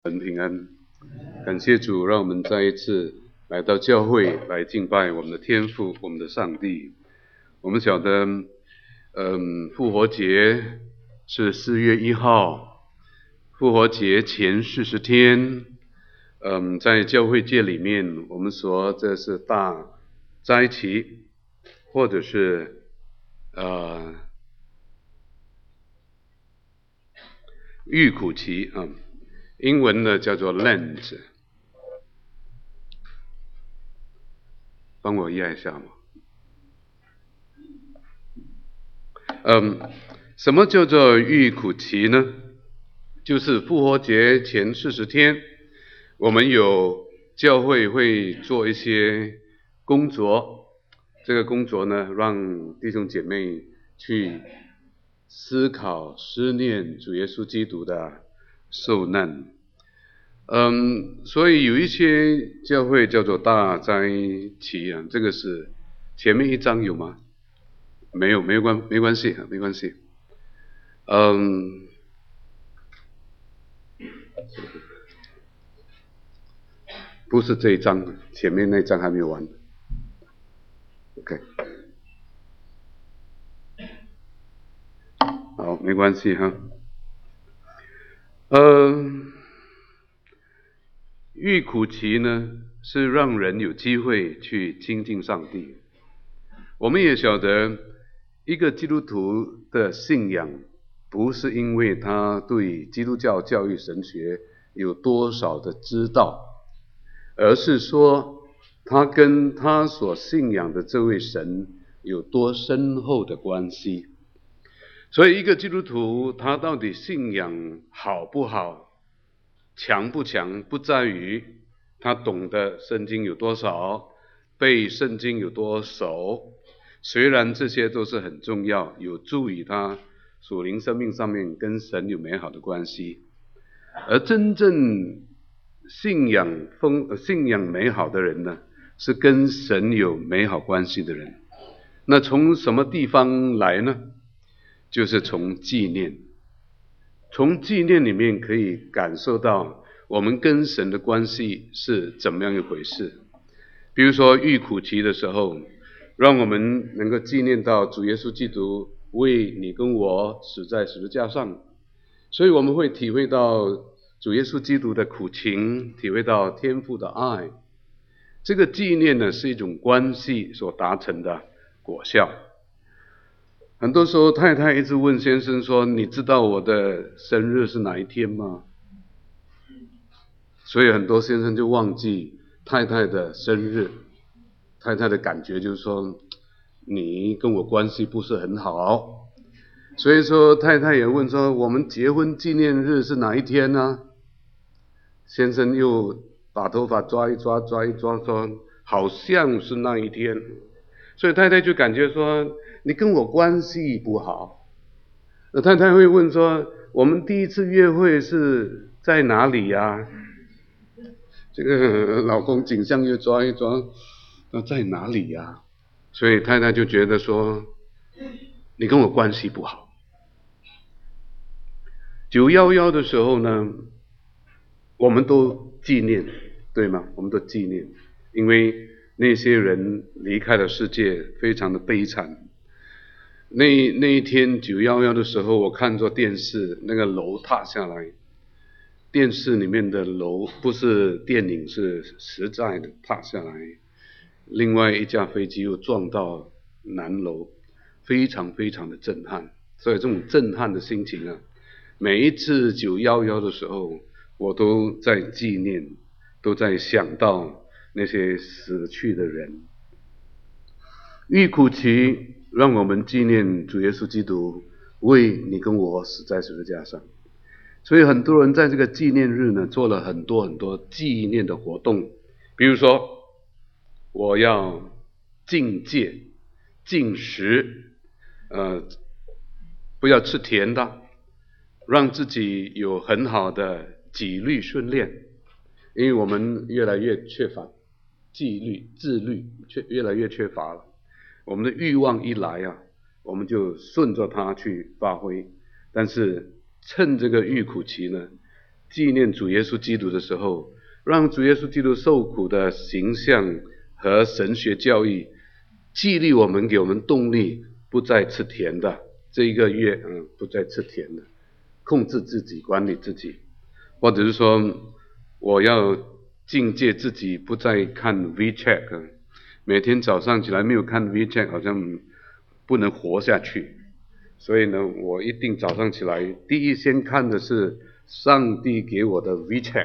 很平安，感谢主，让我们再一次来到教会来敬拜我们的天父，我们的上帝。我们晓得，复活节是4月1号，复活节前40天，在教会界里面，我们说这是大斋期，或者是预苦期啊。英文呢叫做 Lent， 帮我压一下嘛。什么叫做预苦期呢？就是复活节前40天，我们有教会会做一些工作，这个工作呢，让弟兄姐妹去思考、思念主耶稣基督的受难。所以有一些教会叫做大斋期啊，这个是前面一章有吗？没有，没关系。不是这一章，前面那一章还没有完。OK， 好，没关系哈。预苦期呢，是让人有机会去亲近上帝。我们也晓得，一个基督徒的信仰，不是因为他对基督教教育神学有多少的知道，而是说他跟他所信仰的这位神有多深厚的关系。所以一个基督徒他到底信仰好不好，强不强，不在于他懂得圣经有多少，背圣经有多熟，虽然这些都是很重要，有助于他属灵生命上面跟神有美好的关系，而真正信仰美好的人呢，是跟神有美好关系的人。那从什么地方来呢？就是从纪念。从纪念里面可以感受到我们跟神的关系是怎么样一回事。比如说预苦期的时候，让我们能够纪念到主耶稣基督为你跟我死在十字架上，所以我们会体会到主耶稣基督的苦情，体会到天父的爱。这个纪念呢，是一种关系所达成的果效。很多时候太太一直问先生说，你知道我的生日是哪一天吗？所以很多先生就忘记太太的生日。太太的感觉就是说，你跟我关系不是很好，所以说太太也问说，我们结婚纪念日是哪一天呢？先生又把头发抓一抓，说好像是那一天。所以太太就感觉说，你跟我关系不好。那太太会问说，我们第一次约会是在哪里呀？这个老公颈项又抓一抓，那在哪里呀？所以太太就觉得说，你跟我关系不好。911的时候呢，我们都纪念，对吗？我们都纪念，因为那些人离开了世界，非常的悲惨。那一天911的时候，我看着电视，那个楼塌下来，电视里面的楼不是电影，是实在的塌下来。另外一架飞机又撞到南楼，非常非常的震撼。所以这种震撼的心情啊，每一次911的时候，我都在纪念，都在想到那些死去的人。预苦期让我们纪念主耶稣基督为你跟我死在十字架上。所以很多人在这个纪念日呢，做了很多很多纪念的活动。比如说，我要禁戒、禁食，不要吃甜的，让自己有很好的纪律训练。因为我们越来越缺乏纪律、自律，越来越缺乏了。我们的欲望一来啊，我们就顺着它去发挥。但是趁这个预苦期呢， 纪念主耶稣基督的时候，让主耶稣基督受苦的形象和神学教义激励我们，给我们动力，不再吃甜的。这一个月，不再吃甜的，控制自己，管理自己，或者是说，我要境界自己，不再看 WeChat，每天早上起来没有看 WeChat，好像不能活下去。所以呢，我一定早上起来，第一先看的是上帝给我的 WeChat。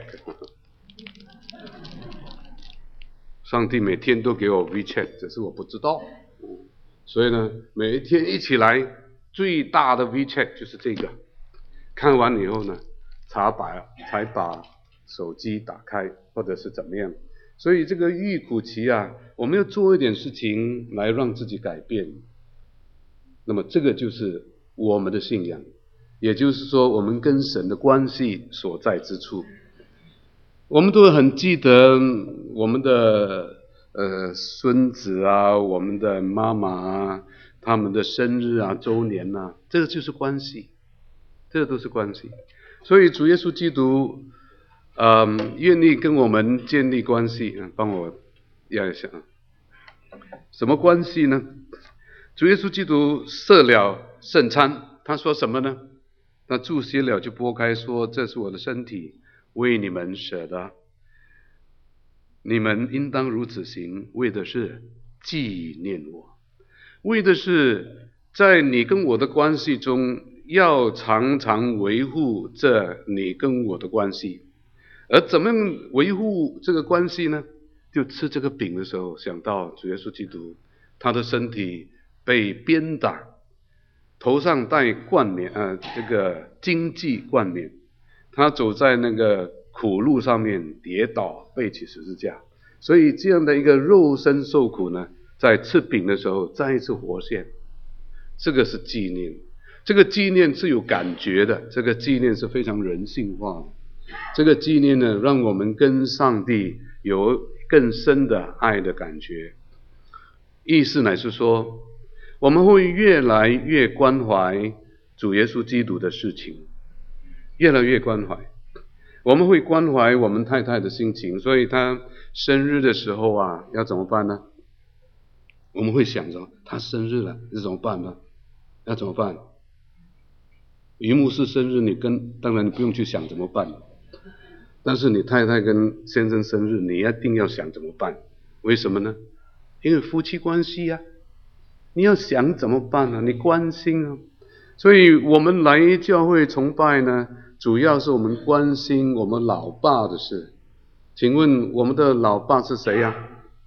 上帝每天都给我 WeChat， 只是我不知道。所以呢，每一天一起来，最大的 WeChat 就是这个。看完以后呢，才把手机打开，或者是怎么样。所以这个预苦期啊，我们要做一点事情来让自己改变。那么这个就是我们的信仰，也就是说我们跟神的关系所在之处。我们都很记得我们的孙子啊，我们的妈妈啊，他们的生日啊、周年啊，这个就是关系，这个都是关系。所以主耶稣基督愿意跟我们建立关系，帮我要一下什么关系呢？主耶稣基督设了圣餐，他说什么呢？他注谢了就拨开说，这是我的身体，为你们舍的，你们应当如此行，为的是纪念我，为的是在你跟我的关系中，要常常维护这你跟我的关系。而怎么样维护这个关系呢？就吃这个饼的时候，想到主耶稣基督，他的身体被鞭打，头上戴冠冕，这个荆棘冠冕，他走在那个苦路上面跌倒，背起十字架。所以这样的一个肉身受苦呢，在吃饼的时候再一次活现。这个是纪念，这个纪念是有感觉的，这个纪念是非常人性化的。这个纪念呢，让我们跟上帝有更深的爱的感觉。意思乃是说，我们会越来越关怀主耶稣基督的事情，越来越关怀。我们会关怀我们太太的心情，所以她生日的时候啊，要怎么办呢？我们会想着她生日了，这怎么办呢？要怎么办？于牧师生日，当然你不用去想怎么办，但是你太太跟先生生日，你一定要想怎么办。为什么呢？因为夫妻关系啊，你要想怎么办啊，你关心啊。所以我们来教会崇拜呢，主要是我们关心我们老爸的事。请问我们的老爸是谁啊？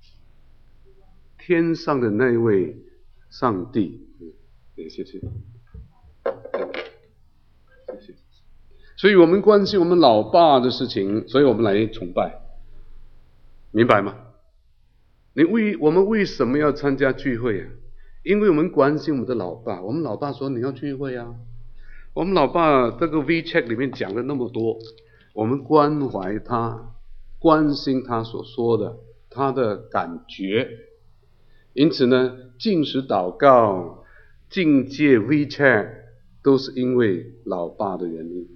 天上的那位上帝。谢谢。所以我们关心我们老爸的事情，所以我们来崇拜，明白吗？我们为什么要参加聚会啊？因为我们关心我们的老爸。我们老爸说你要聚会啊，我们老爸这个 WeChat 里面讲了那么多，我们关怀他，关心他所说的，他的感觉。因此呢，禁食祷告、禁戒 WeChat 都是因为老爸的原因。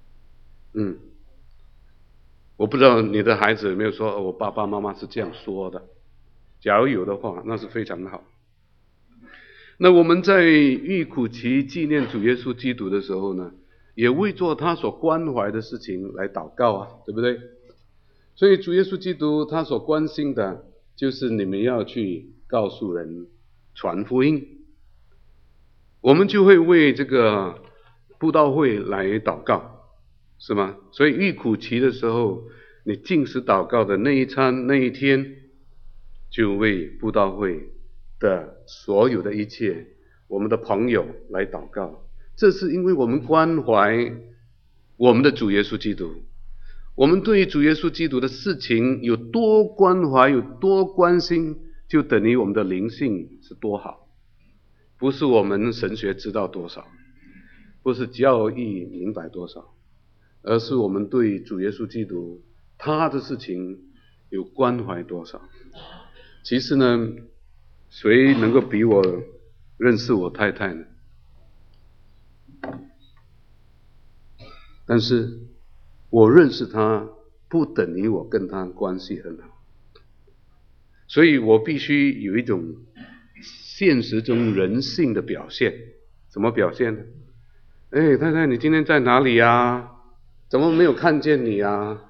我不知道你的孩子有没有说我爸爸妈妈是这样说的，假如有的话，那是非常好。那我们在预苦期纪念主耶稣基督的时候呢，也为做他所关怀的事情来祷告啊，对不对？所以主耶稣基督他所关心的就是你们要去告诉人，传福音。我们就会为这个布道会来祷告，是吗？所以预苦期的时候，你禁食祷告的那一餐那一天，就为布道会的所有的一切，我们的朋友来祷告。这是因为我们关怀我们的主耶稣基督，我们对于主耶稣基督的事情有多关怀，有多关心，就等于我们的灵性是多好。不是我们神学知道多少，不是教义明白多少，而是我们对主耶稣基督他的事情有关怀多少。其实呢，谁能够比我认识我太太呢？但是我认识他不等于我跟他关系很好，所以我必须有一种现实中人性的表现。怎么表现呢？哎，太太，你今天在哪里啊？怎么没有看见你啊？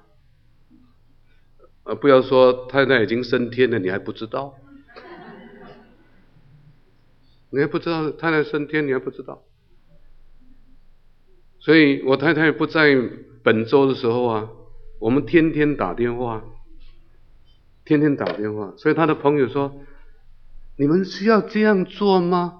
不要说太太已经升天了，你还不知道？你还不知道太太升天，你还不知道？所以我太太不在本周的时候啊，我们天天打电话，天天打电话。所以他的朋友说：“你们需要这样做吗？”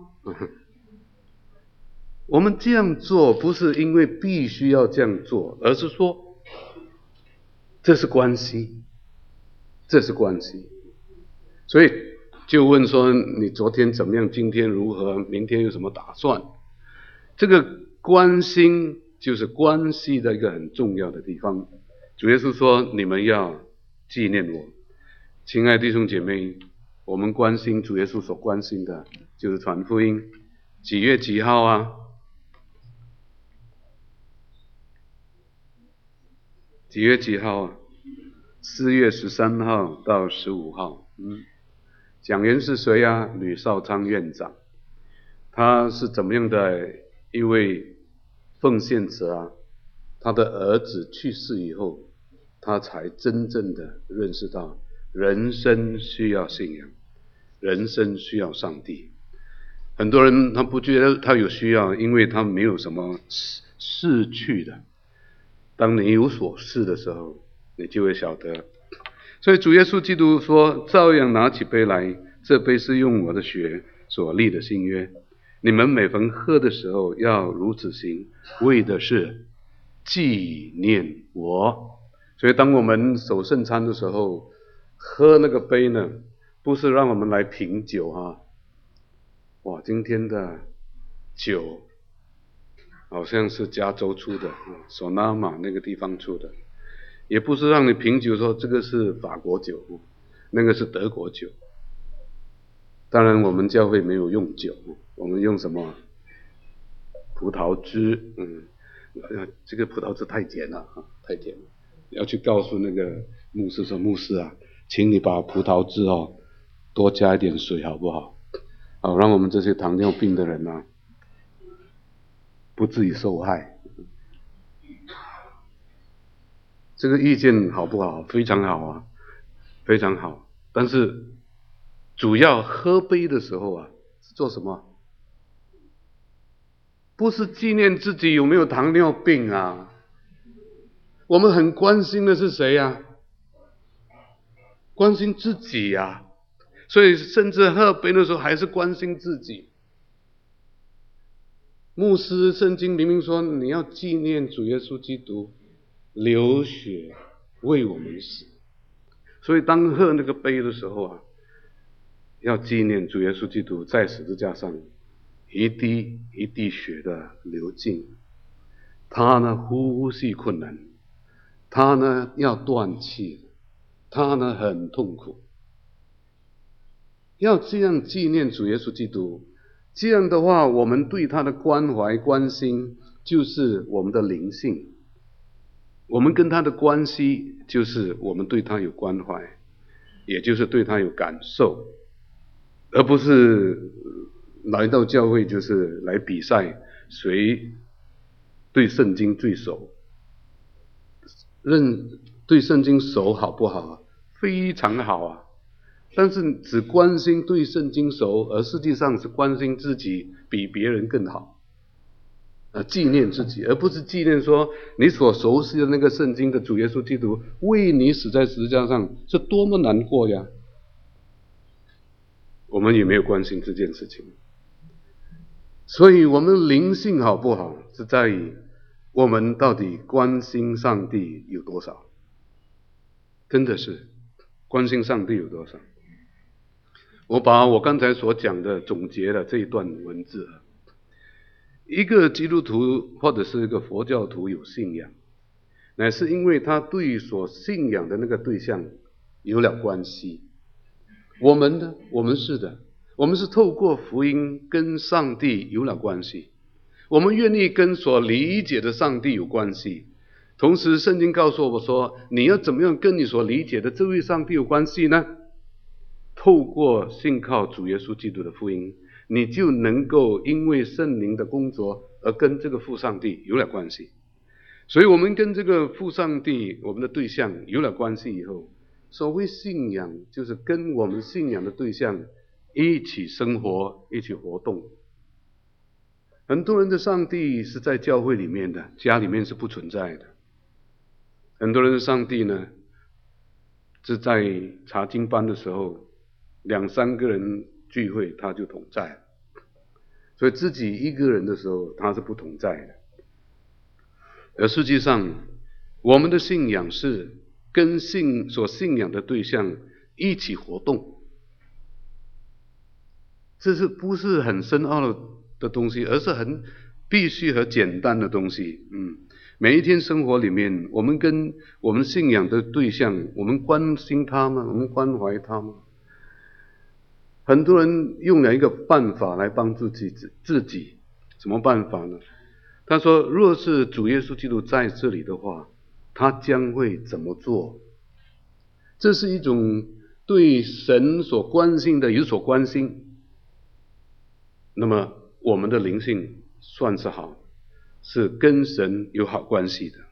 我们这样做不是因为必须要这样做，而是说这是关系，这是关系。所以就问说你昨天怎么样，今天如何，明天有什么打算？这个关心就是关系的一个很重要的地方。主耶稣说你们要纪念我。亲爱的弟兄姐妹，我们关心主耶稣所关心的就是传福音。几月几号啊？几月几号啊？4月13号到15号。讲员是谁啊？吕少昌院长。他是怎么样的一位奉献者啊？他的儿子去世以后，他才真正的认识到人生需要信仰，人生需要上帝。很多人他不觉得他有需要，因为他没有什么逝去的。当你有所事的时候，你就会晓得。所以主耶稣基督说：“照样拿起杯来，这杯是用我的血所立的新约。你们每逢喝的时候，要如此行，为的是纪念我。”所以当我们守圣餐的时候，喝那个杯呢，不是让我们来品酒啊。哇，今天的酒好像是加州出的，索纳玛那个地方出的，也不是让你品酒说这个是法国酒，那个是德国酒。当然我们教会没有用酒，我们用什么？葡萄汁。这个葡萄汁太甜了，太甜了。要去告诉那个牧师说，牧师啊，请你把葡萄汁多加一点水好不好？好，让我们这些糖尿病的人啊不至于受害。这个意见好不好？非常好啊，非常好。但是主要喝杯的时候啊，是做什么？不是纪念自己有没有糖尿病啊。我们很关心的是谁啊？关心自己啊。所以甚至喝杯的时候还是关心自己。牧师圣经明明说你要纪念主耶稣基督流血为我们死，所以当喝那个杯的时候啊，要纪念主耶稣基督在十字架上一滴一滴血的流尽。他呢呼吸困难，他呢要断气，他呢很痛苦。要这样纪念主耶稣基督，这样的话我们对他的关怀关心就是我们的灵性，我们跟他的关系就是我们对他有关怀，也就是对他有感受，而不是来到教会就是来比赛谁对圣经最熟。对圣经熟好不好啊？非常好啊。但是只关心对圣经熟，而实际上是关心自己比别人更好，纪念自己，而不是纪念说你所熟悉的那个圣经的主耶稣基督为你死在十字架上是多么难过呀。我们也没有关心这件事情。所以我们灵性好不好，是在于我们到底关心上帝有多少。真的是关心上帝有多少。我把我刚才所讲的总结了这一段文字。一个基督徒或者是一个佛教徒有信仰，乃是因为他对所信仰的那个对象有了关系。我们呢？我们是的，我们是透过福音跟上帝有了关系。我们愿意跟所理解的上帝有关系， 同时圣经告诉我说，你要怎么样跟你所理解的这位上帝有关系呢？透过信靠主耶稣基督的福音，你就能够因为圣灵的工作而跟这个父上帝有了关系。所以我们跟这个父上帝，我们的对象有了关系以后，所谓信仰就是跟我们信仰的对象一起生活，一起活动。很多人的上帝是在教会里面的，家里面是不存在的。很多人的上帝呢，是在查经班的时候，2、3个人聚会他就同在，所以自己一个人的时候他是不同在的。而实际上我们的信仰是跟所信仰的对象一起活动，这是不是很深奥的东西，而是很必须和简单的东西。每一天生活里面，我们跟我们信仰的对象，我们关心他吗？我们关怀他吗？很多人用了一个办法来帮助自己，什么办法呢？他说，若是主耶稣基督在这里的话，他将会怎么做？这是一种对神所关心的有所关心，那么我们的灵性算是好，是跟神有好关系的。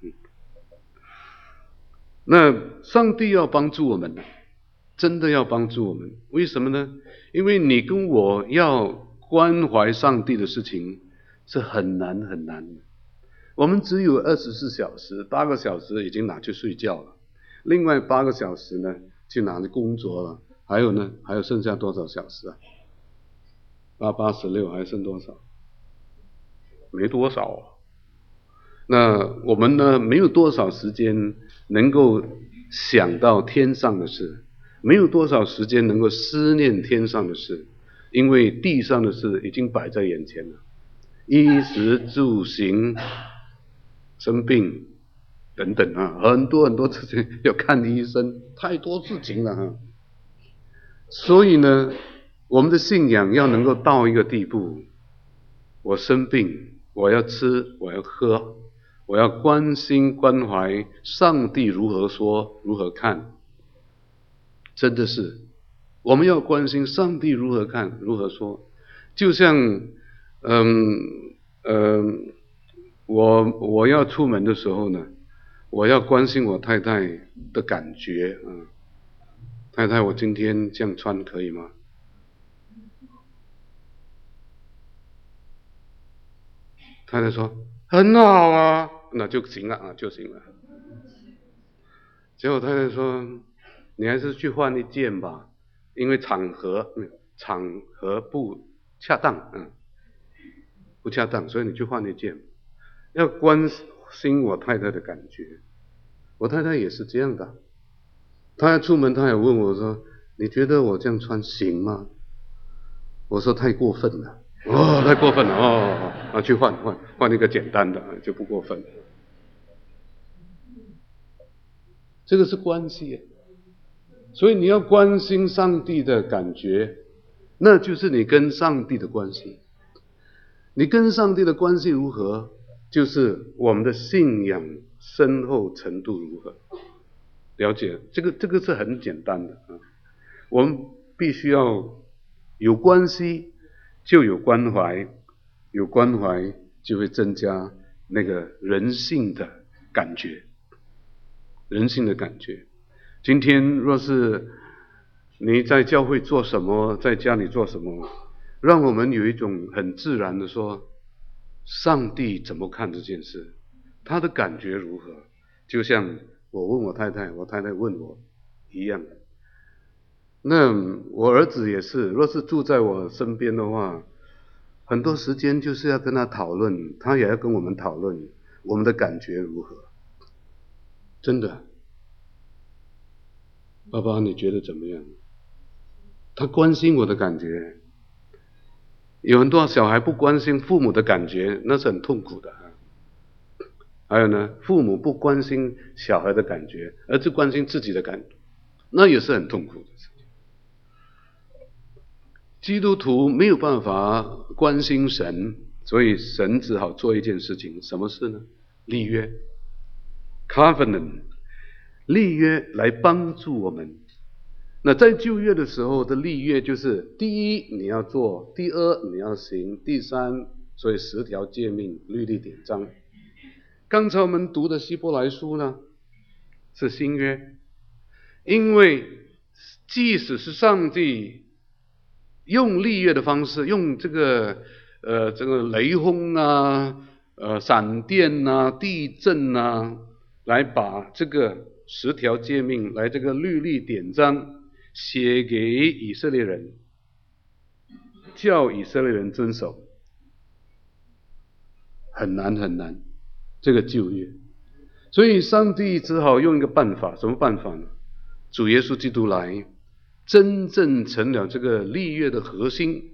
那上帝要帮助我们，真的要帮助我们，为什么呢？因为你跟我要关怀上帝的事情是很难很难的。我们只有24小时，8个小时已经拿去睡觉了，另外8个小时呢去拿去工作了，还有剩下多少小时啊？8、16还剩多少？没多少啊。那我们呢，没有多少时间能够想到天上的事，没有多少时间能够思念天上的事，因为地上的事已经摆在眼前了，衣食住行、生病等等很多事情要看医生，太多事情了所以呢，我们的信仰要能够到一个地步，我生病，我要吃，我要喝，我要关心关怀上帝如何说如何看，真的是我们要关心上帝如何看如何说。就像我要出门的时候呢，我要关心我太太的感觉太太，我今天这样穿可以吗？太太说很好啊，那就行了就行了。结果太太说，你还是去换一件吧，因为场合不恰当不恰当，所以你去换一件。要关心我太太的感觉，我太太也是这样的。她要出门，她也问我说，你觉得我这样穿行吗？我说太过分了。太过分了去换一个简单的就不过分。这个是关系所以你要关心上帝的感觉，那就是你跟上帝的关系。你跟上帝的关系如何，就是我们的信仰深厚程度如何。了解这个是很简单的我们必须要有关系就有关怀，有关怀就会增加那个人性的感觉，人性的感觉。今天若是你在教会做什么，在家里做什么，让我们有一种很自然的说，上帝怎么看这件事，他的感觉如何，就像我问我太太，我太太问我一样。那我儿子也是，若是住在我身边的话，很多时间就是要跟他讨论，他也要跟我们讨论我们的感觉如何。真的，爸爸你觉得怎么样？他关心我的感觉。有很多小孩不关心父母的感觉，那是很痛苦的还有呢，父母不关心小孩的感觉，而只关心自己的感觉，那也是很痛苦的事情。基督徒没有办法关心神，所以神只好做一件事情，什么事呢？立约。 covenant 立约来帮助我们。那在旧约的时候的立约就是第一你要做，第二你要行，第三所以10条诫命律例典章。刚才我们读的希伯来书呢是新约，因为即使是上帝用立约的方式，用这个雷轰啊、闪电啊、地震啊，来把这个10条诫命来这个律例典章写给以色列人，叫以色列人遵守，很难很难，这个旧约。所以上帝只好用一个办法，什么办法呢？主耶稣基督来，真正成了这个立约的核心，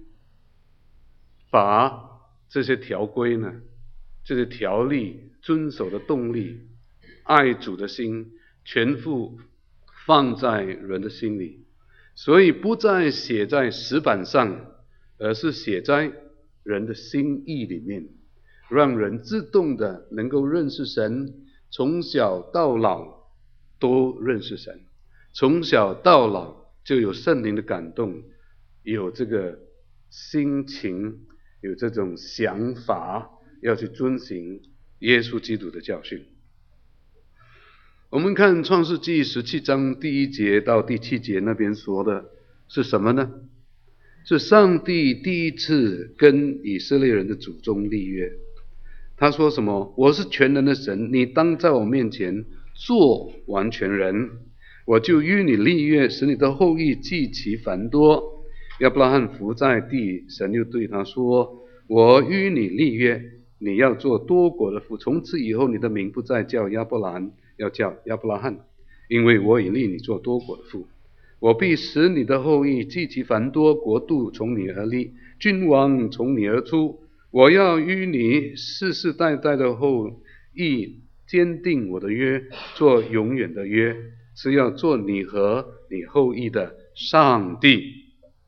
把这些条规呢、这些条例遵守的动力、爱主的心，全部放在人的心里。所以不再写在石板上，而是写在人的心意里面，让人自动的能够认识神，从小到老都认识神，从小到老就有圣灵的感动，有这个心情，有这种想法，要去遵行耶稣基督的教训。我们看创世纪17章第1节到第7节那边说的是什么呢？是上帝第一次跟以色列人的祖宗立约。他说什么？我是全能的神，你当在我面前做完全人，我就与你立约，使你的后裔极其繁多。亚伯拉罕伏在地，神又对他说，我与你立约，你要做多国的父，从此以后你的名不再叫亚伯兰，要叫亚伯拉罕，因为我已立你做多国的父。我必使你的后裔极其繁多，国度从你而立，君王从你而出。我要与你世世代代的后裔坚定我的约，做永远的约，是要做你和你后裔的上帝。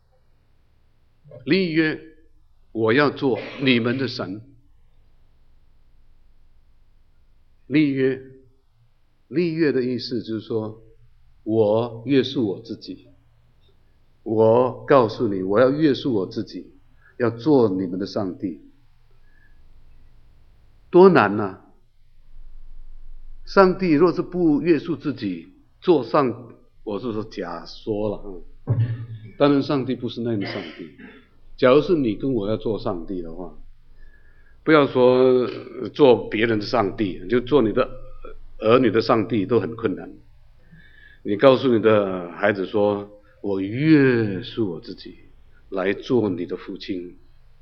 立约，我要做你们的神。立约，立约的意思就是说，我约束我自己，我告诉你，我要约束我自己，要做你们的上帝。多难啊！上帝若是不约束自己，我是说假说了，当然上帝不是那样的上帝。假如是你跟我要做上帝的话，不要说做别人的上帝，就做你的儿女的上帝都很困难。你告诉你的孩子说，我约束我自己来做你的父亲，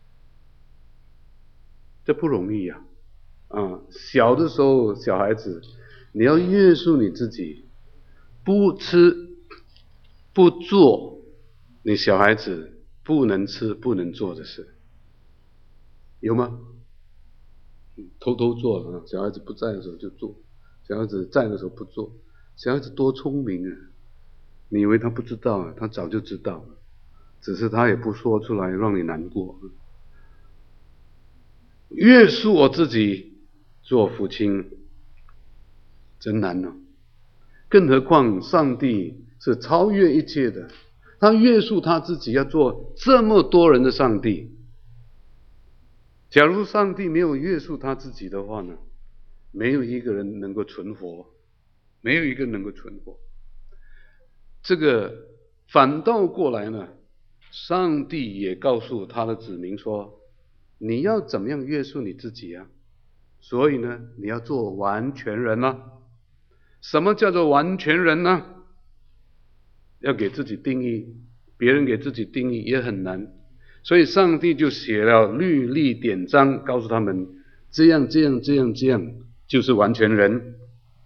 这不容易啊。小的时候小孩子你要约束你自己，不吃不做你小孩子不能吃不能做的事，有吗？偷偷做，小孩子不在的时候就做，小孩子在的时候不做。小孩子多聪明啊！你以为他不知道啊？他早就知道了，只是他也不说出来，让你难过。约束我自己做父亲真难啊，更何况上帝是超越一切的，他约束他自己要做这么多人的上帝。假如上帝没有约束他自己的话呢，没有一个人能够存活，没有一个人能够存活。这个反倒过来呢，上帝也告诉他的子民说，你要怎么样约束你自己啊？所以呢，你要做完全人啊。什么叫做完全人呢？要给自己定义，别人给自己定义也很难。所以上帝就写了律例典章，告诉他们这样就是完全人。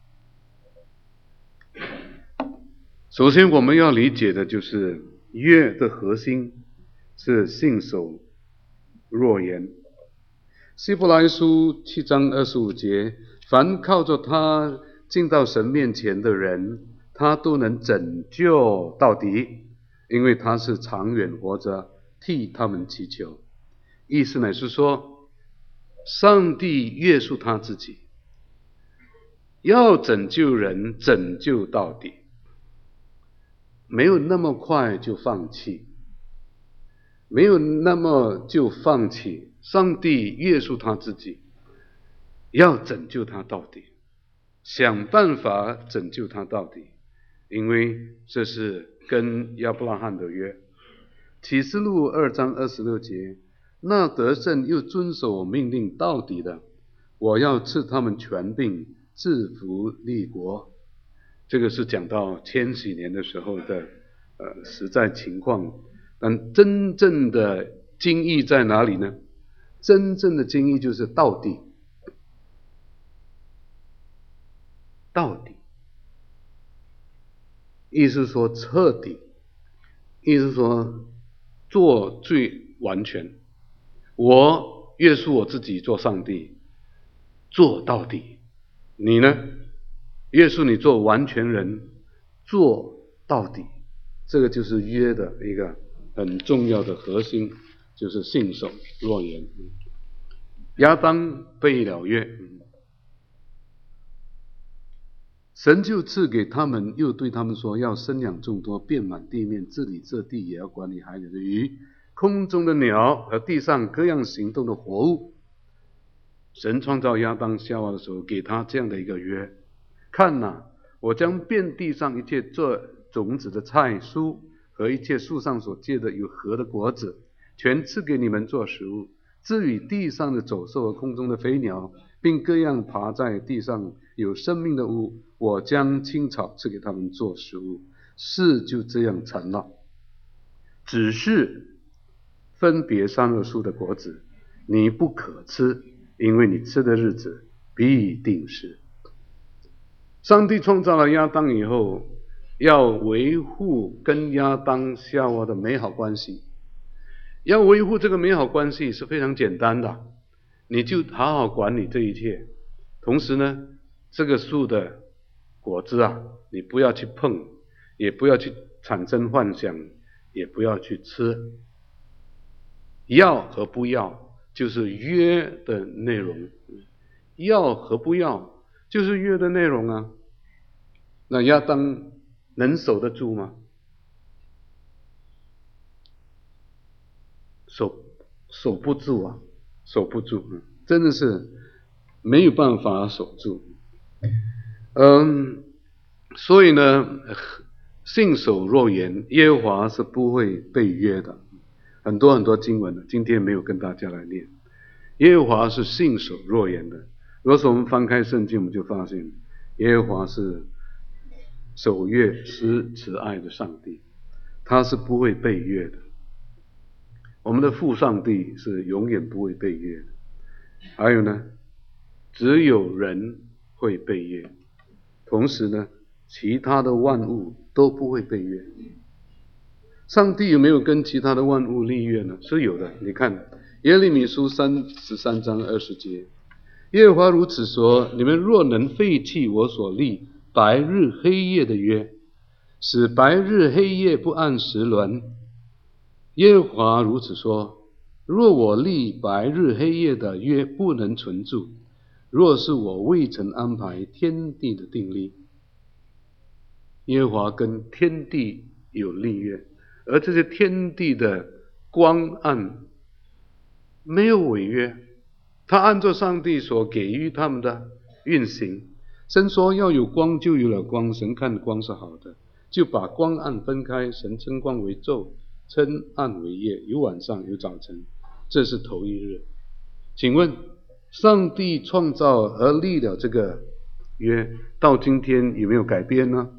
首先我们要理解的就是约的核心是信守诺言。希伯来书7章25节，凡靠着他进到神面前的人，他都能拯救到底，因为他是长远活着，替他们祈求。意思乃是说，上帝约束他自己， 要拯救人，拯救到底，没有那么快就放弃，没有那么就放弃。上帝约束他自己，要拯救他到底，想办法拯救他到底，因为这是跟亚伯拉罕的约。启示录2章26节，那得胜又遵守我命令到底的，我要赐他们权柄，制服列国。这个是讲到千禧年的时候的实在情况，但真正的经义在哪里呢？真正的经义就是到底，到底，意思说彻底，意思说做最完全。我约束我自己做上帝，做到底。你呢？约束你做完全人，做到底。这个就是约的一个很重要的核心，就是信守诺言。亚当背了约，神就赐给他们，又对他们说，要生养众多，遍满地面，治理这地，也要管理海里的鱼，空中的鸟和地上各样行动的活物。神创造亚当夏娃的时候，给他这样的一个约：看哪，我将遍地上一切这种子的菜蔬和一切树上所结的有核的果子，全赐给你们做食物。至于地上的走兽和空中的飞鸟，并各样爬在地上有生命的物，我将青草赐给他们做食物。事就这样成了。只是分别善恶树的果子你不可吃，因为你吃的日子必定是。上帝创造了亚当以后，要维护跟亚当夏娃的美好关系。要维护这个美好关系是非常简单的，你就好好管理这一切。同时呢，这个树的果子啊，你不要去碰，也不要去产生幻想，也不要去吃。要和不要就是约的内容，要和不要就是约的内容啊。那亚当能守得住吗？守不住啊，守不住，真的是没有办法守住。所以呢，信守诺言，耶和华是不会背约的。很多经文呢，今天没有跟大家来念。耶和华是信守诺言的。若是我们翻开圣经，我们就发现耶和华是守约施慈爱的上帝，他是不会背约的。我们的父上帝是永远不会背约的。还有呢，只有人会背约，同时呢，其他的万物都不会背约。上帝有没有跟其他的万物立约呢？是有的。你看耶利米书33章20节，耶和华如此说，你们若能废弃我所立白日黑夜的约，使白日黑夜不按时轮，耶和华如此说，若我立白日黑夜的约不能存住，若是我未曾安排天地的定例。耶和华跟天地有立约，而这些天地的光暗没有违约，他按照上帝所给予他们的运行。神说要有光，就有了光，神看光是好的，就把光暗分开。神称光为昼，称暗为夜，有晚上有早晨，这是头一日。请问上帝创造而立了这个约，到今天有没有改变呢？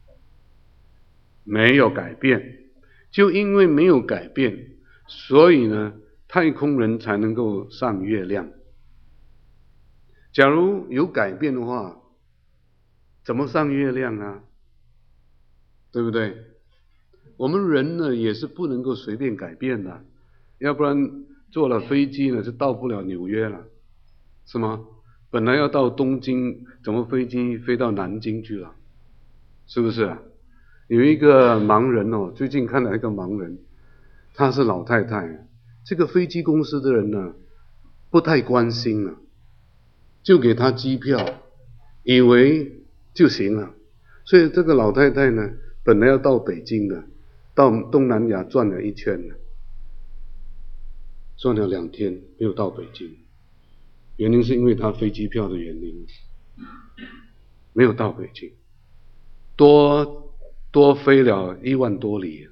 没有改变。就因为没有改变，所以呢，太空人才能够上月亮。假如有改变的话，怎么上月亮啊？对不对？我们人呢也是不能够随便改变的，要不然坐了飞机呢就到不了纽约了，是吗？本来要到东京，怎么飞机飞到南京去了？是不是啊？有一个盲人哦，最近看到一个盲人，她是老太太，这个飞机公司的人呢不太关心了，就给她机票， 以为就行了。所以这个老太太呢，本来要到北京的，到东南亚转了一圈呢，转了2天没有到北京，原因是因为她飞机票的原因，没有到北京，多飞了1万多里。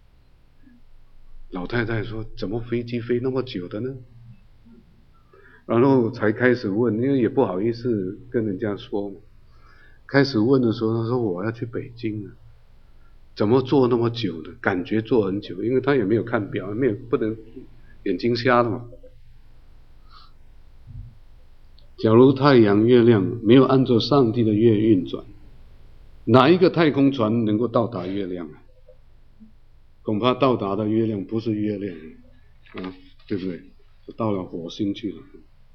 老太太说：“怎么飞机飞那么久的呢？”然后才开始问，因为也不好意思跟人家说。开始问的时候，他说：“我要去北京了，怎么坐那么久呢？感觉坐很久，因为他也没有看表，不能眼睛瞎了嘛。假如太阳、月亮没有按照上帝的月运转，哪一个太空船能够到达月亮啊？恐怕到达的月亮不是月亮啊，对不对？到了火星去了。”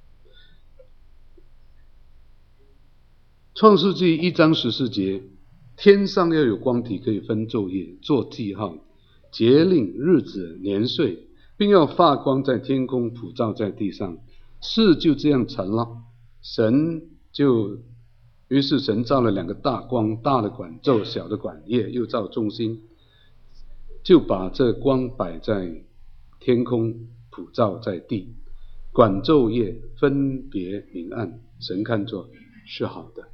创世纪1章14节，天上要有光体可以分昼夜，做记号，节令、日子、年岁，并要发光在天空，普照在地上。事就这样成了。于是神造了2个大光，大的管昼，小的管夜，又造众星，就把这光摆在天空，普照在地，管昼夜，分别明暗。神看作是好的。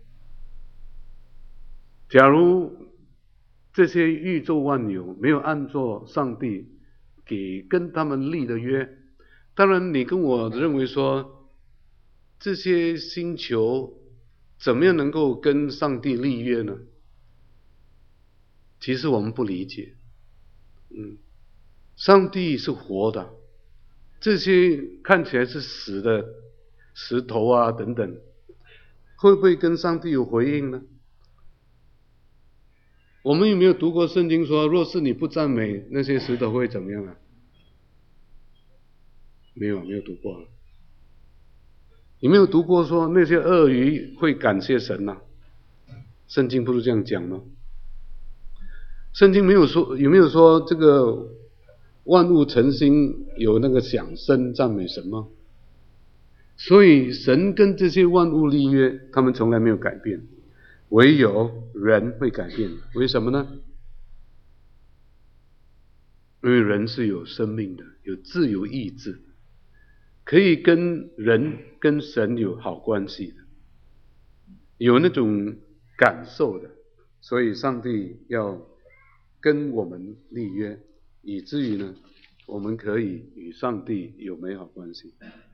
假如这些宇宙万有没有按照上帝跟他们立的约，当然你跟我认为说，这些星球怎么样能够跟上帝立约呢？其实我们不理解。上帝是活的，这些看起来是死的石头啊等等，会不会跟上帝有回应呢？我们有没有读过圣经说，若是你不赞美，那些石头会怎么样啊？没有读过。有没有读过说那些鳄鱼会感谢神啊？圣经不是这样讲吗？圣经有没有说这个万物成心有那个响声赞美神吗？所以神跟这些万物立约，他们从来没有改变。唯有人会改变，为什么呢？因为人是有生命的，有自由意志，可以跟人跟神有好关系的，有那种感受的，所以上帝要跟我们立约，以至于呢，我们可以与上帝有美好关系。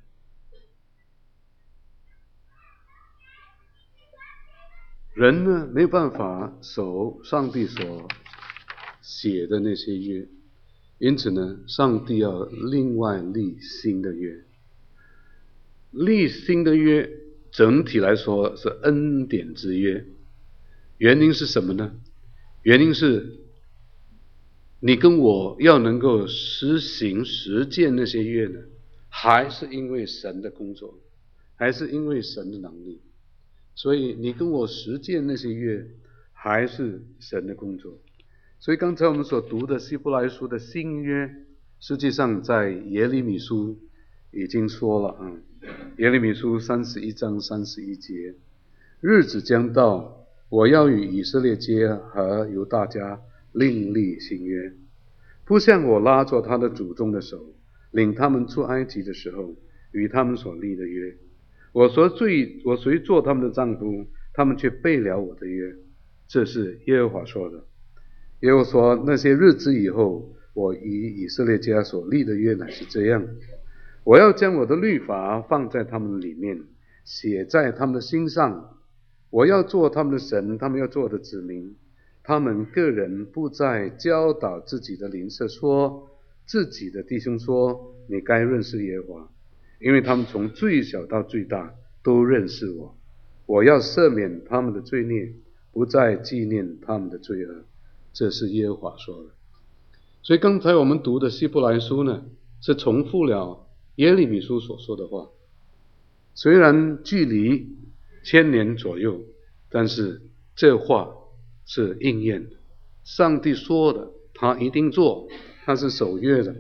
人呢，没有办法守上帝所写的那些约，因此呢，上帝要另外立新的约。立新的约，整体来说是恩典之约。原因是什么呢？原因是你跟我要能够实践那些约呢，还是因为神的工作，还是因为神的能力。所以你跟我实践那些约，还是神的工作。所以刚才我们所读的希伯来书的新约，实际上在耶利米书已经说了耶利米书31章31节，日子将到，我要与以色列家和犹大家另立新约，不像我拉着他的祖宗的手，领他们出埃及的时候与他们所立的约。我虽做他们的丈夫，他们却背了我的约。这是耶和华说的。耶和华说，那些日子以后，我与以色列家所立的约乃是这样：我要将我的律法放在他们里面，写在他们的心上。我要做他们的神，他们要做我的子民。他们个人不再教导自己的邻舍说，自己的弟兄说，你该认识耶和华，因为他们从最小到最大都认识我。我要赦免他们的罪孽，不再纪念他们的罪恶。这是耶和华说的。所以刚才我们读的希伯来书呢，是重复了耶利米书所说的话。虽然距离1000年左右，但是这话是应验的。上帝说的，他一定做，他是守约的。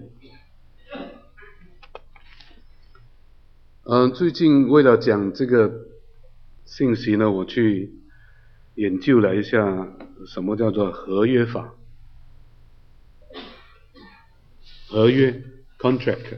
最近为了讲这个信息呢，我去研究了一下什么叫做合约法。合约 contract，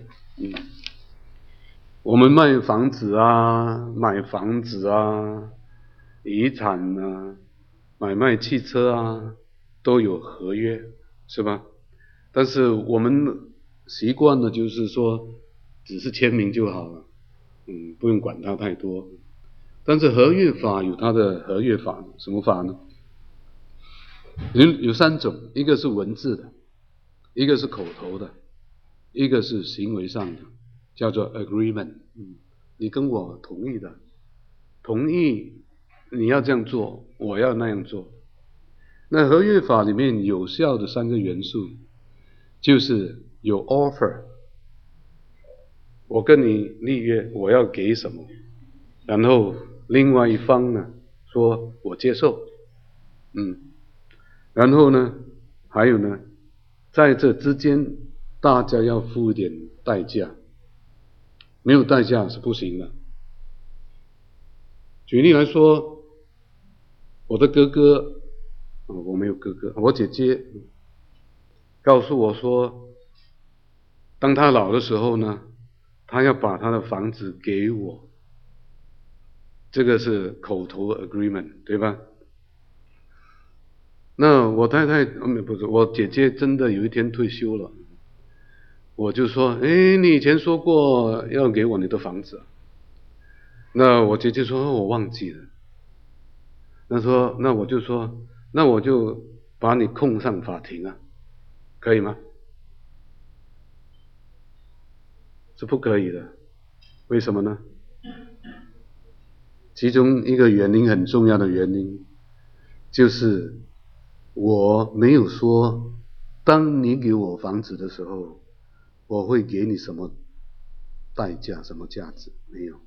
我们卖房子啊，买房子啊，遗产啊，买卖汽车啊，都有合约，是吧？但是我们习惯的就是说，只是签名就好了，不用管它太多。但是合约法有它的合约法，什么法呢？有3种，一个是文字的，一个是口头的，一个是行为上的，叫做 agreement。你跟我同意的，同意你要这样做，我要那样做。那合约法里面有效的3个元素，就是有 offer， 我跟你立约，我要给什么，然后另外一方呢说我接受，然后呢还有呢，在这之间大家要付一点代价，没有代价是不行的。举例来说，我的哥哥，我没有哥哥，我姐姐告诉我说，当他老的时候呢，他要把他的房子给我，这个是口头 agreement， 对吧？那我太太不是我姐姐，真的有一天退休了，我就说，你以前说过要给我你的房子啊。那我姐姐说我忘记了。那我就说，那我就把你控上法庭啊，可以吗？是不可以的。为什么呢？其中一个原因，很重要的原因，就是我没有说，当你给我房子的时候，我会给你什么代价、什么价值，没有。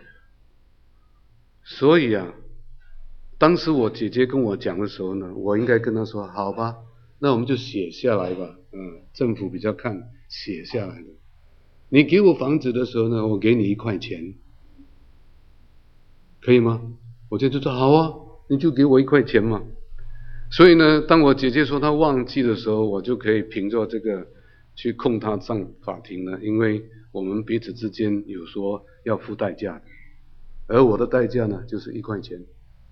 所以啊，当时我姐姐跟我讲的时候呢，我应该跟她说，好吧，那我们就写下来吧。政府比较看写下来的。你给我房子的时候呢，我给你1块钱，可以吗？我姐姐说好啊，你就给我1块钱嘛。所以呢，当我姐姐说她忘记的时候，我就可以凭着这个去控她上法庭了，因为我们彼此之间有说要付代价的，而我的代价呢就是1块钱。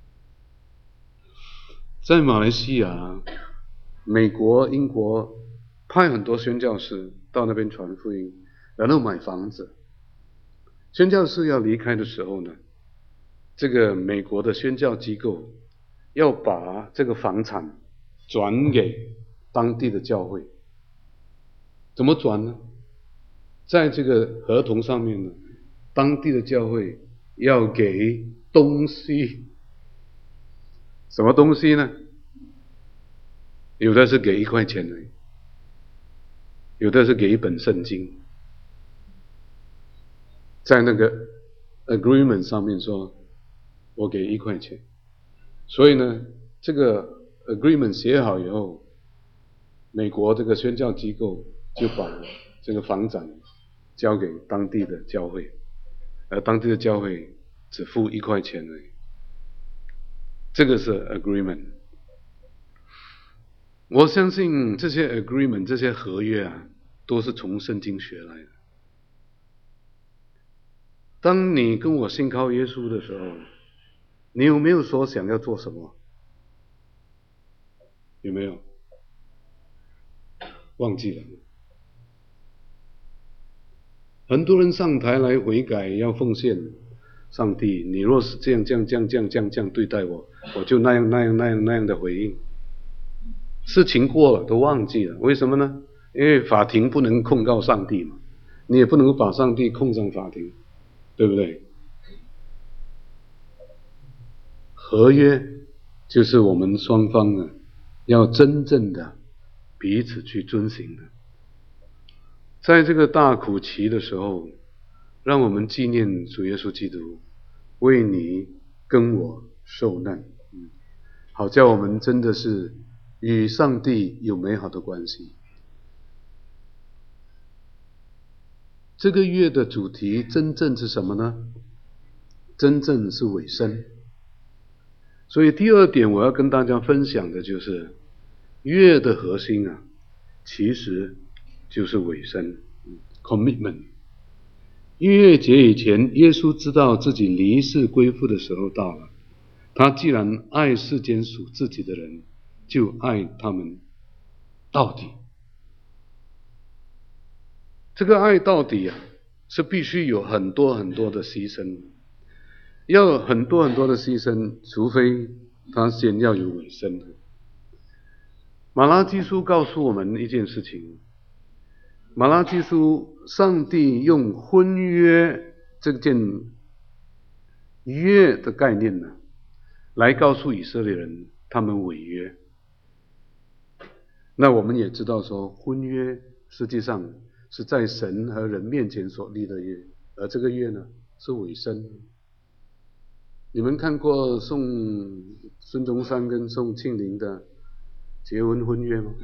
在马来西亚、美国、英国派很多宣教士到那边传福音，然后买房子。宣教士要离开的时候呢，这个美国的宣教机构要把这个房产转给当地的教会。怎么转呢？在这个合同上面呢，当地的教会要给东西。什么东西呢？有的是给1块钱而已，有的是给一本圣经。在那个 agreement 上面说，我给1块钱。所以呢，这个 agreement 写好以后，美国这个宣教机构就把这个房产交给当地的教会，而当地的教会只付1块钱而已。这个是 agreement。我相信这些 agreement 这些合约啊，都是从圣经学来的。当你跟我信靠耶稣的时候，你有没有说想要做什么？有没有？忘记了。很多人上台来悔改要奉献，上帝，你若是这样对待我，我就那样的回应。事情过了都忘记了，为什么呢？因为法庭不能控告上帝嘛，你也不能把上帝控上法庭，对不对？合约就是我们双方呢，要真正的彼此去遵行的。在这个大苦期的时候，让我们纪念主耶稣基督为你跟我受难，好叫我们真的是与上帝有美好的关系。这个月的主题真正是什么呢？真正是委身。 所以第二点我要跟大家分享的就是约的核心啊，其实就是委身 commitment。逾越节以前，耶稣知道自己离世归父的时候到了，他既然爱世间属自己的人，就爱他们到底。这个爱到底啊，是必须有很多很多的牺牲，要有很多很多的牺牲，除非他先要有委身。马拉基书告诉我们一件事情，马拉基书上帝用婚约这件约的概念呢，来告诉以色列人他们违约。那我们也知道说，婚约实际上是在神和人面前所立的约，而这个约呢是委身。你们看过孙中山跟宋庆龄的结婚约吗？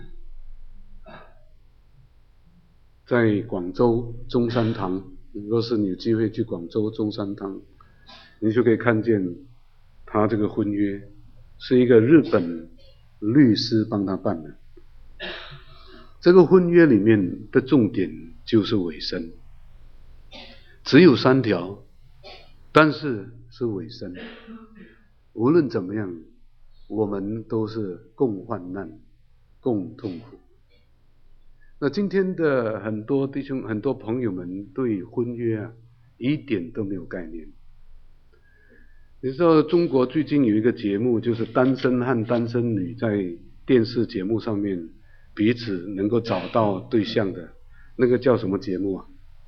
在广州中山堂，若是你有机会去广州中山堂，你就可以看见他这个婚约是一个日本律师帮他办的。这个婚约里面的重点就是委身，只有3条，但是是委身。无论怎么样，我们都是共患难、共痛苦。那今天的很多弟兄、很多朋友们对婚约啊，一点都没有概念。你知道中国最近有一个节目，就是单身和单身女在电视节目上面彼此能够找到对象的，那个叫什么节目啊？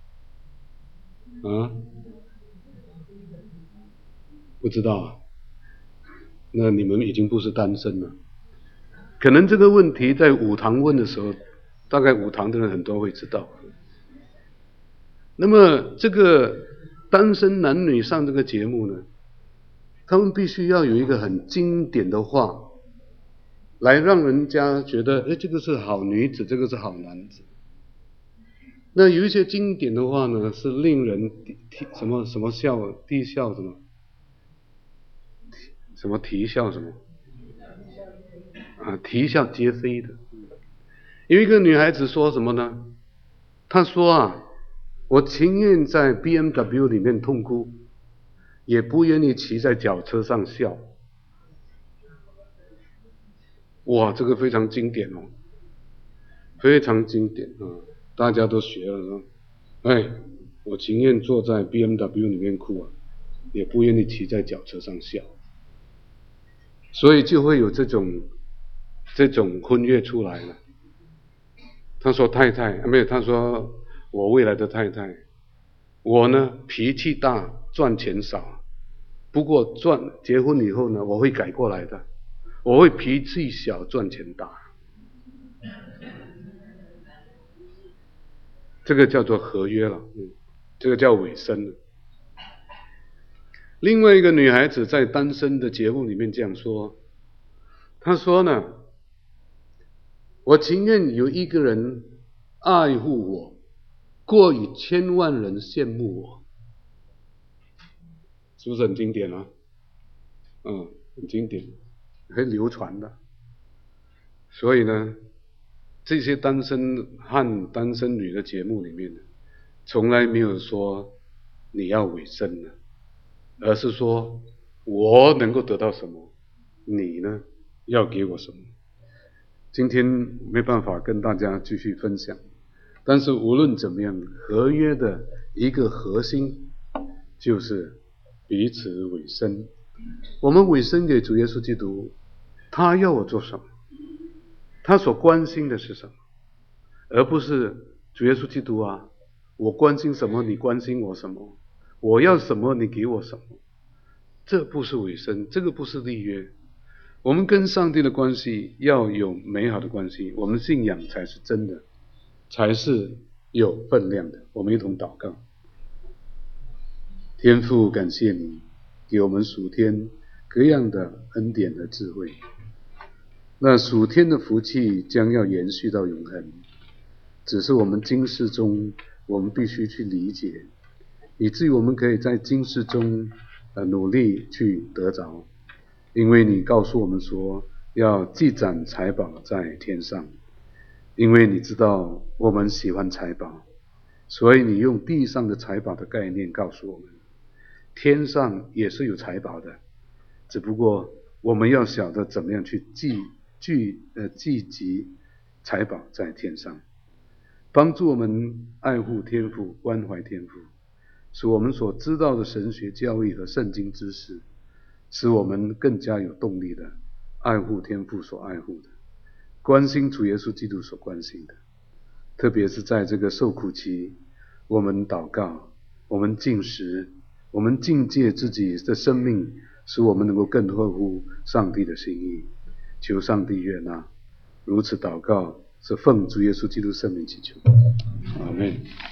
不知道啊？那你们已经不是单身了。可能这个问题在五堂问的时候，大概五堂的人很多会知道。那么这个单身男女上这个节目呢，他们必须要有一个很经典的话，来让人家觉得，这个是好女子，这个是好男子。那有一些经典的话呢，是令人什么笑低笑什么啼笑什么啼笑皆非的。有一个女孩子说什么呢？她说啊，我情愿在 BMW 里面痛哭，也不愿意骑在脚车上笑。哇，这个非常经典哦，非常经典啊，大家都学了说，我情愿坐在 BMW 里面哭啊，也不愿意骑在脚车上笑。所以就会有这种婚约出来了。他说他说我未来的太太，我呢脾气大，赚钱少，不过结婚以后呢，我会改过来的，我会脾气小，赚钱大。这个叫做合约了，这个叫委身了。另外一个女孩子在单身的节目里面这样说，她说呢，我情愿有一个人爱护我，过于1000万人羡慕我。是不是很经典啊？很经典，很流传的。所以呢，这些单身汉、单身女的节目里面，从来没有说你要委身的，而是说我能够得到什么，你呢要给我什么。今天没办法跟大家继续分享，但是无论怎么样，合约的一个核心就是彼此委身。我们委身给主耶稣基督，他要我做什么，他所关心的是什么，而不是主耶稣基督啊，我关心什么你关心我什么，我要什么你给我什么。这不是委身，这个不是立约。我们跟上帝的关系要有美好的关系，我们信仰才是真的，才是有分量的。我们一同祷告。天父，感谢你给我们属天各样的恩典和智慧，那属天的福气将要延续到永恒，只是我们今世中我们必须去理解，以至于我们可以在今世中努力去得着。 因为你告诉我们说要积攒财宝在天上，因为你知道我们喜欢财宝，所以你用地上的财宝的概念告诉我们，天上也是有财宝的，只不过我们要晓得怎么样去聚集财宝在天上，帮助我们爱护天父，关怀天父，使我们所知道的神学教义和圣经知识，使我们更加有动力的爱护天父所爱护的，关心主耶稣基督所关心的。特别是在这个受苦期，我们祷告，我们禁食，我们境界自己的生命，使我们能够更合乎上帝的心意。求上帝悦纳。如此祷告是奉主耶稣基督圣名祈求，阿们。